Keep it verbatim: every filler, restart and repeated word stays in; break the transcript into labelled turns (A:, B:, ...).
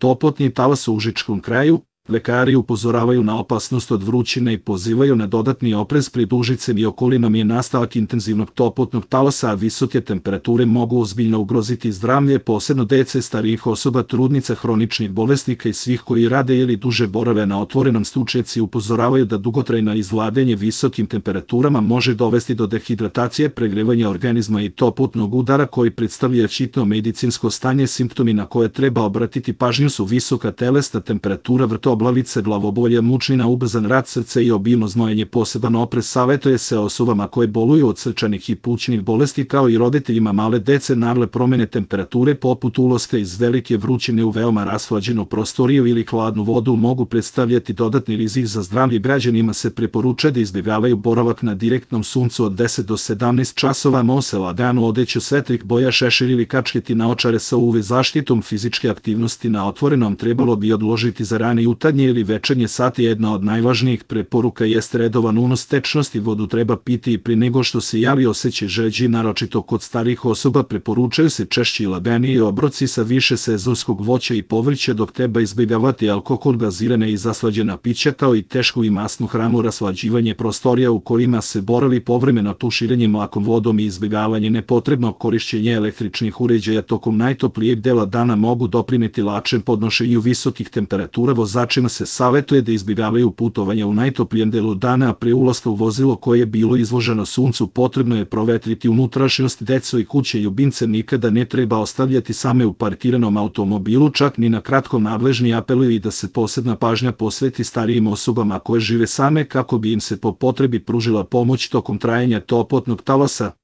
A: Toplotni talas u užičkom kraju. Lekari upozoravaju na opasnost od vrućine i pozivaju na dodatni oprez. Pred Užicem i okolinom je nastavak intenzivnog toplotnog talasa, a visoke temperature mogu ozbiljno ugroziti zdravlje, posebno dece, starijih osoba, trudnica, hroničnih bolesnika i svih koji rade ili duže borave na otvorenom. Stručnjaci upozoravaju da dugotrajno izlaganje visokim temperaturama može dovesti do dehidratacije, pregrevanja organizma i toplotnog udara koji predstavlja hitno medicinsko stanje. Simptomi na koje treba obratiti pažnju su visoka telesna temperatura, vrtoglavice, glavobolja, mučnina, ubrzan rad srca i obilno znojenje. Poseban oprez savjetuje se osobama koje boluju od srčanih i plućnih bolesti, kao i roditeljima male dece. Nagle promjene temperature poput ulaska iz velike vrućine u veoma rashlađenu prostoriju ili hladnu vodu mogu predstavljati dodatni rizik za zdravlje. Građanima se preporučuje da izbjegavaju boravak na direktnom suncu od deset do sedamnaest časova. Nose laganu odeću svetlih boja, šešir ili kačketi, naočare sa U V zaštitom. Fizičke aktivnosti na otvorenom trebalo bi odložiti za rane jutarnje ili večernje sati. Jedna od najvažnijih preporuka jest redovan unos tečnosti. Vodu treba piti i prije nego što se javi osjećaj žeđi, naročito kod starih osoba. Preporučuju se češći i laganiji obroci sa više sezonskog voća i povrća, dok treba izbjegavati alkohol, gazirane i zaslađena pića, kao i tešku i masnu hranu. Raslađivanje prostorija u kojima se boravi, povremeno tuširanje mlakom vodom i izbjegavanje nepotrebnog korišćenja električnih uređaja tokom najtoplijeg dela dana mogu doprinijeti lakšem podnošenju visokih temperatura. Vozačima se savjetuje da izbjegavaju putovanja u najtoplijem delu dana, a pre ulaska u vozilo koje je bilo izloženo suncu potrebno je provetriti unutrašnjost. Decu i kuće ljubimce nikada ne treba ostavljati same u parkiranom automobilu, čak ni na kratko. Nadležni apeluju i da se posebna pažnja posveti starijim osobama koje žive same, kako bi im se po potrebi pružila pomoć tokom trajanja toplotnog talasa.